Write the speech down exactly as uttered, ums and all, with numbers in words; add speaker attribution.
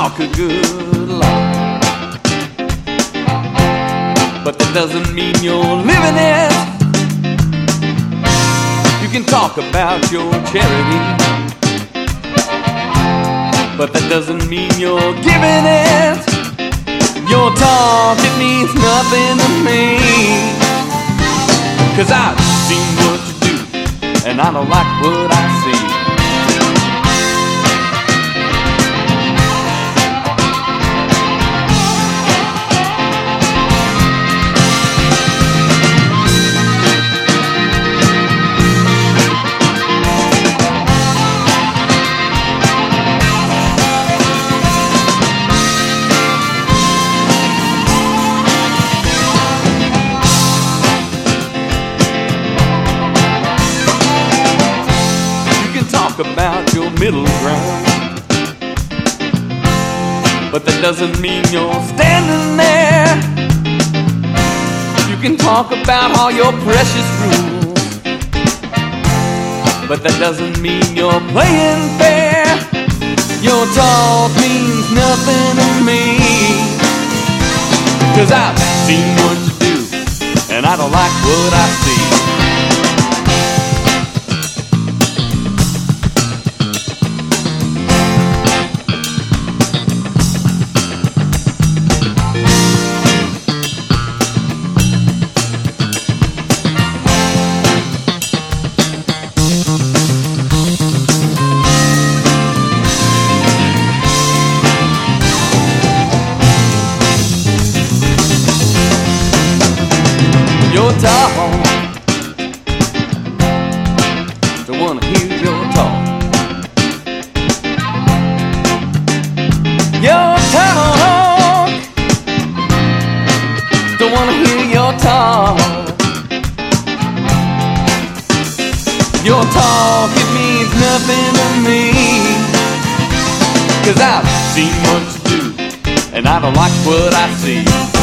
Speaker 1: talk a good lot, but that doesn't mean you're living it. You can talk about your charity, but that doesn't mean you're giving it. Your talk, it means nothing to me, 'cause I've seen what you do, and I don't like what I see. About your middle ground, but that doesn't mean you're standing there. You can talk about all your precious rules, but that doesn't mean you're playing fair. Your talk means nothing to me, 'cause I've seen what you do, and I don't like what I see. Your talk, don't wanna hear your talk. Your talk, don't wanna hear your talk. Your talk, it means nothing to me, 'cause I've seen what you do, and I don't like what I see.